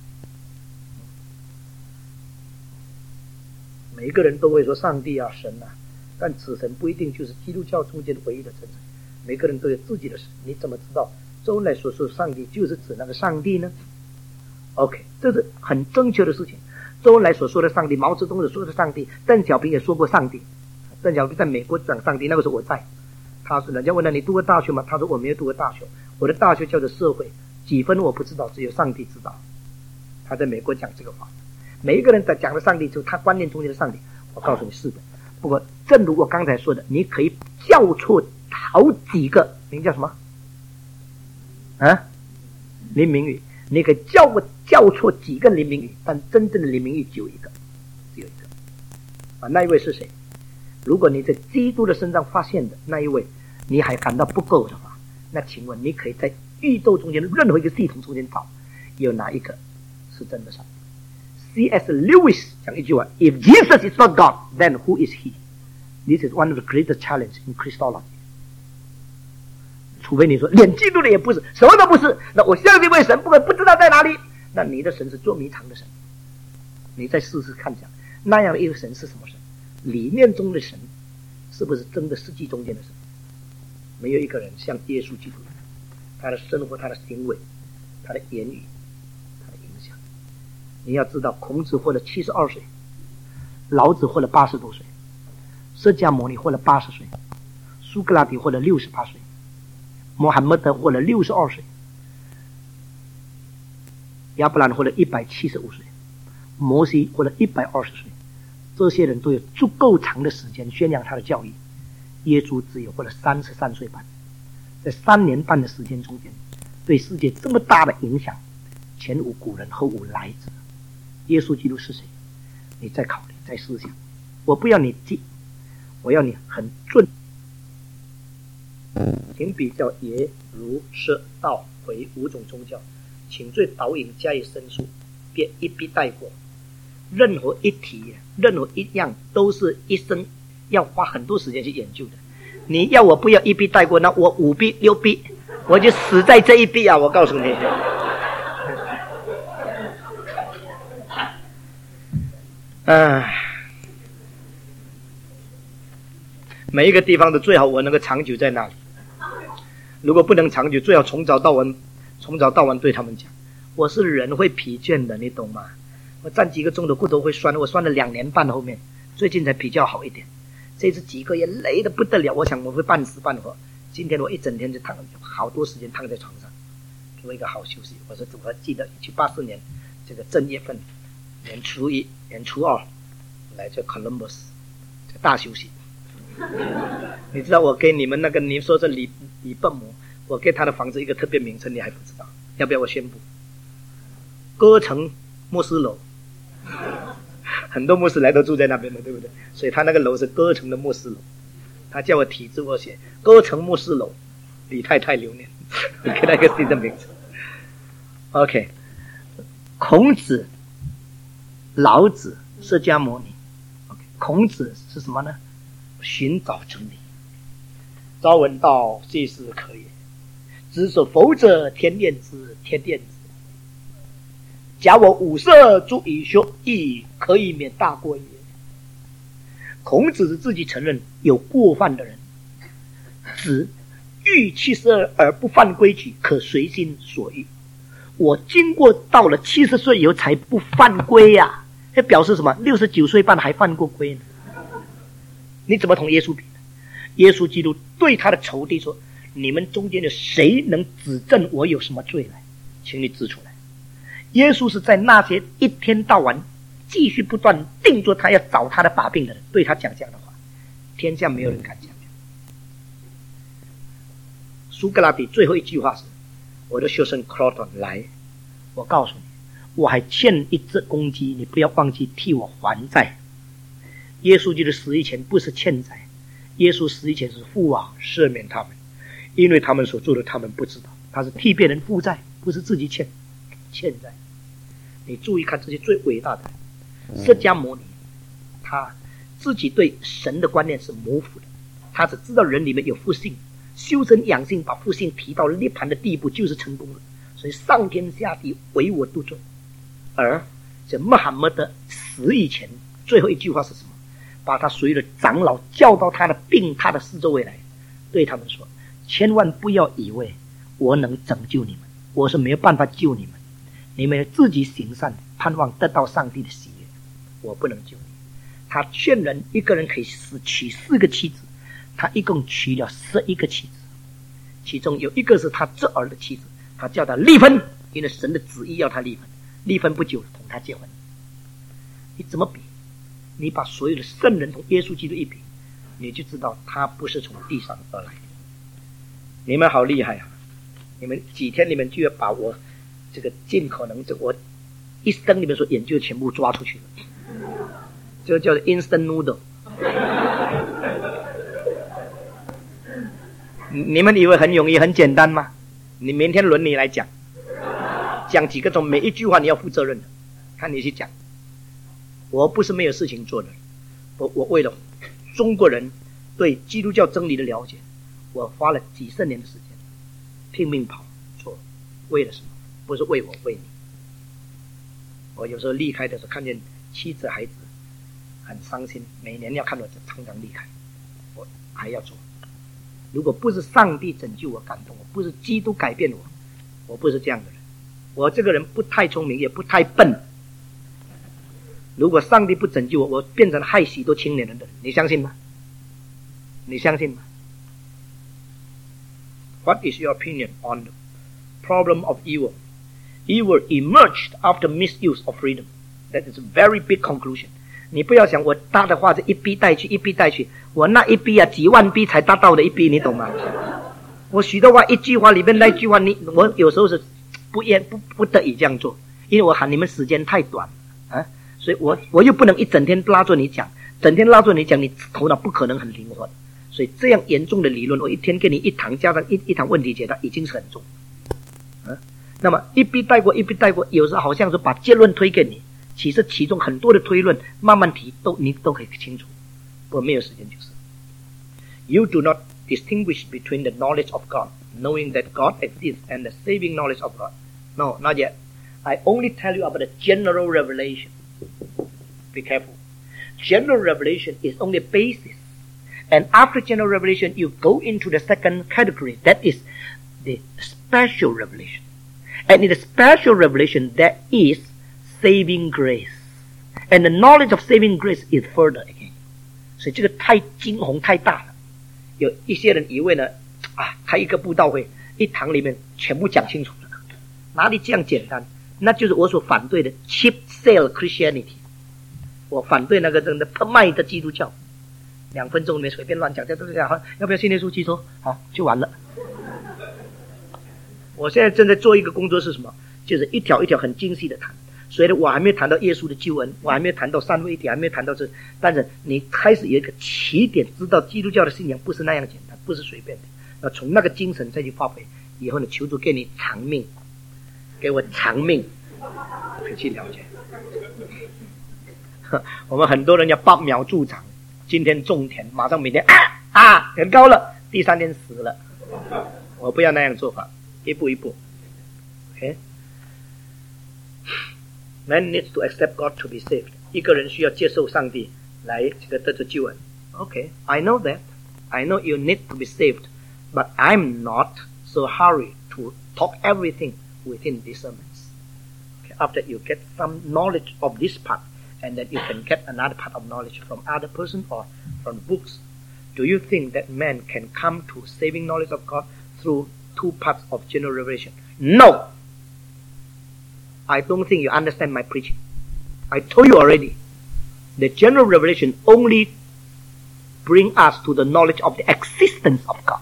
每一个人都会说上帝啊、神啊，但此神不一定就是基督教中间唯一的真神。每个人都有自己的神，你怎么知道周恩来所说的上帝就是指那个上帝呢？ OK， 这是很正确的事情。周恩来所说的上帝，毛泽东所说的上帝，邓小平也说过上帝。邓小平在美国讲上帝，那个时候我在。他说人家问他你读过大学吗？他说我没有读过大学，我的大学叫做社会，几分我不知道，只有上帝知道。他在美国讲这个话。每一个人在讲的上帝，就是他观念中间的上帝。我告诉你是的。不过正如我刚才说的，你可以叫错好几个，名叫什么啊？林明宇，你可以叫我叫错几个林明宇，但真正的林明宇只有一个，只有一个啊。那一位是谁？如果你在基督的身上发现的那一位，你还感到不够的话，那请问你可以在宇宙中间的任何一个系统中间找，有哪一个是真的上帝？ C S Lewis 讲一句话 ：If Jesus is not God, then who is He? This is one of the greatest challenges in Christology. 除非你说连基督的也不是，什么都不是，那我相信这位神，不过不知道在哪里，那你的神是捉迷藏的神。你再试试看讲，那样的一个神是什么神？理念中的神是不是真的实际中间的神？没有一个人像耶稣基督，他的生活、他的行为、他的言语、他的影响。 你要知道，孔子活了七十二岁，老子活了八十多岁，释迦牟尼活了八十岁，苏格拉底活了六十八岁，穆罕默德活了六十二岁，亚伯兰活了一百七十五岁，摩西活了一百二十岁。这些人都有足够长的时间宣扬他的教义。耶稣只有活了三十三岁半，在三年半的时间中间，对世界这么大的影响，前无古人后无来者。耶稣基督是谁？你再考虑，再思想。我不要你记，我要你很准。请比较耶、儒、释、道、回五种宗教，请对导引加以申述，别一笔带过。任何一题，任何一样都是一生要花很多时间去研究的。你要我不要一笔带过，那我五笔六笔，我就死在这一笔啊！我告诉你。啊，每一个地方的最好我能够长久在那里。如果不能长久，最好从早到晚，从早到晚对他们讲。我是人会疲倦的，你懂吗？我站几个钟头骨头会酸，我酸了两年半后面，最近才比较好一点。这次几个月累得不得了，我想我会半死半活。今天我一整天就躺好多时间躺在床上，给我一个好休息。我说我记得一九八四年这个正月份，年初一、年初二来这 Columbus 这大休息。你知道我给你们那个你说这李李笨母，我给他的房子一个特别名称，你还不知道？要不要我宣布？歌城牧师楼。很多牧师来都住在那边的，对不对？所以他那个楼是歌城的牧师楼。他叫我体字，我写歌城牧师楼，李太太留念，给他一个新的名字。OK， 孔子、老子、释迦牟尼。OK， 孔子是什么呢？寻找真理。朝闻道，夕死可也。子所否者，天念之，天念之。假我五色足以学，亦可以免大过也。孔子是自己承认有过犯的人。子欲七十二而不犯规矩，可随心所欲。我经过到了七十岁以后才不犯规呀、啊，这表示什么？六十九岁半还犯过规呢？你怎么同耶稣比呢？耶稣基督对他的仇敌说：“你们中间有谁能指证我有什么罪来？请你指出来。”耶稣是在那些一天到晚继续不断定做他要找他的把柄的人对他讲这样的话，天下没有人敢讲。苏格拉底最后一句话是：我的学生 Croton 来，我告诉你，我还欠一只公鸡，你不要忘记替我还债。耶稣基督死以前不是欠债，耶稣死以前是父啊赦免他们，因为他们所做的他们不知道。他是替别人负债，不是自己欠欠债。你注意看这些最伟大的释迦牟尼，他自己对神的观念是模糊的，他只知道人里面有复性，修身养性，把复性提到涅槃的地步就是成功了，所以上天下地唯我独尊。而这穆罕默德死以前最后一句话是什么？把他所有的长老叫到他的病他的四周围来，对他们说：千万不要以为我能拯救你们，我是没有办法救你们，你们自己行善，盼望得到上帝的喜悦，我不能救你。他劝人一个人可以娶四个妻子，他一共娶了十一个妻子，其中有一个是他侄儿的妻子，他叫他离婚，因为神的旨意要他离婚，离婚不久同他结婚。你怎么比？你把所有的圣人同耶稣基督一比，你就知道他不是从地上而来的。你们好厉害啊！你们几天你们就要把我这个尽可能我一生里面所研究的全部抓出去了，这个叫做 instant noodle。 你们以为很容易很简单吗？你明天轮你来讲，讲几个钟，每一句话你要负责任的，看你去讲。我不是没有事情做的，我我为了中国人对基督教真理的了解，我花了几十年的时间拼命跑做，为了什么？不是为我，为你。我有时候离开的时候看见妻子孩子很伤心，每年要看我常常离开，我还要做。如果不是上帝拯救我感动我，不是基督改变我，我不是这样的人。我这个人不太聪明也不太笨， 如果上帝不拯救我，我变成害许多青年人的人，你相信吗？你相信吗？ What is your opinion on the problem of evil? Evil emerged after misuse of freedom. That is a very big conclusion. 你不要想我搭的话是一逼带去，一逼带去，我那一逼啊，几万逼才达到的一逼，你懂吗？我许多话一句话里面那句话，你我有时候是不愿不不得已这样做，因为我喊你们时间太短啊，所以我我又不能一整天拉着你讲，整天拉着你讲，你头脑不可能很灵活的。所以这样严重的理论，我一天给你一堂加上一一堂问题解答，已经是很重。啊，那么一笔带过一笔带过，有时候好像是把结论推给你，其实其中很多的推论慢慢提都你都可以清楚。我没有时间就是。You do not distinguish between the knowledge of God, knowing that God exists, and the saving knowledge of God. No, not yet. I only tell you about the general revelation. Be careful. General revelation is only basis. And after general revelation, you go into the second category. That is the special revelation. And in the special revelation, there is saving grace. And the knowledge of saving grace is further again. 所以这个太惊鸿太大了。有一些人以为呢，啊，开一个布道会，一堂里面全部讲清楚了，哪里这样简单？那就是我所反对的 cheap sale Christianity。我反对那个真的卖的基督教。两分钟里面随便乱讲，这都是讲，要不要信耶稣基督？好，就完了。我现在正在做一个工作是什么？就是一条一条很精细的谈。所以呢，我还没有谈到耶稣的救恩，我还没有谈到三位一体，还没有谈到这。但是你开始有一个起点，知道基督教的信仰不是那样简单，不是随便的。那从那个精神再去发挥，以后呢，求主给你长命，给我长命，可以去了解。我们很多人要八秒助长。今天种田，马上明天啊啊很高了，第三天死了。我不要那样做法，一步一步。OK， Man needs to accept God to be saved。一个人需要接受上帝来这个得着救恩。OK， I know that. I know you need to be saved, but I'm not so hurried to talk everything within these sermons. Okay, after you get some knowledge of this part. And that you can get another part of knowledge from other person or from books. Do you think that man can come to saving knowledge of God through two parts of general revelation? No! I don't think you understand my preaching. I told you already. The general revelation only bring us to the knowledge of the existence of God.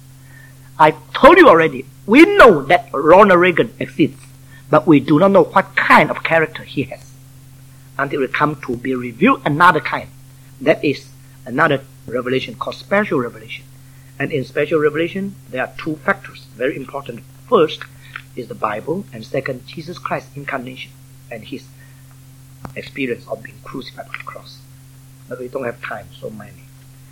I told you already. We know that Ronald Reagan exists, but we do not know what kind of character he has.Until it come to be revealed another kind. That is another revelation called special revelation. And in special revelation, there are two factors, very important. First is the Bible, and second, Jesus Christ's incarnation and his experience of being crucified on the cross. But we don't have time, so many.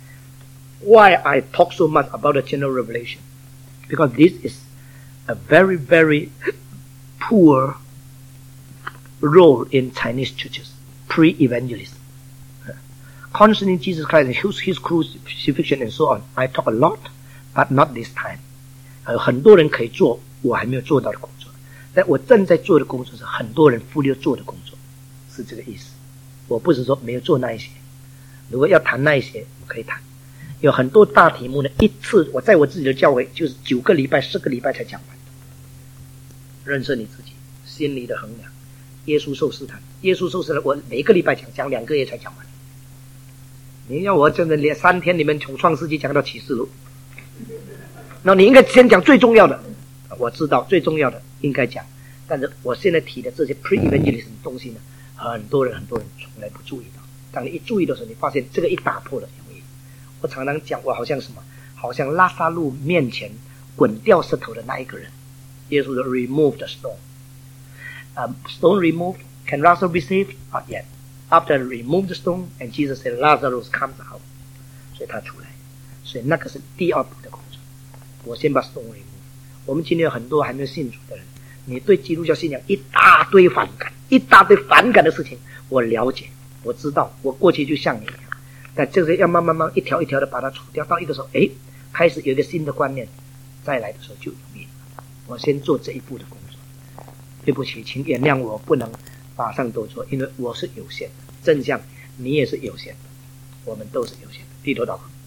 Why I talk so much about the general revelation? Because this is a very, very poor role in Chinese churches.Pre-evangelism. Concerning Jesus Christ and his, his crucifixion and so on, I talk a lot, but not this time. 很多人可以做我还没有做到的工作，但我正在做的工作是很多人忽略做的工作，是这个意思。我不是说没有做那一些，如果要谈那一些，我可以谈。有很多大题目呢，一次我在我自己的教会就是九个礼拜、十个礼拜才讲完。认识你自己，心理的衡量。耶稣受试探，耶稣受试探，我每个礼拜讲，讲两个月才讲完。你要我真的连三天里面从创世纪讲到启示录，那你应该先讲最重要的。我知道最重要的应该讲，但是我现在提的这些 pre-evangelism 的东西呢，很多人很多人从来不注意到。当你一注意的时候，你发现这个一打破了有意思。我常常讲，我好像什么，好像拉撒路面前滚掉石头的那一个人。耶稣说 remove the stone。Um, stone removed, can Lazarus be saved? Not yet. After remove the stone, and Jesus said, Lazarus comes out. 所以他出来，所以那个是第二步的工作。我先把 stone remove。我们今天有很多还没有信主的人，你对基督教信仰一大堆反感，一大堆反感的事情，我了解，我知道，我过去就像你一样，但这个要慢慢慢一条一条的把它除掉，到一个时候，哎，开始有一个新的观念，再来的时候就容易了。我先做这一步的工作。对不起，请原谅我不能马上都做，因为我是有限的。 正像你也是有限的，我们都是有限的。低头祷告。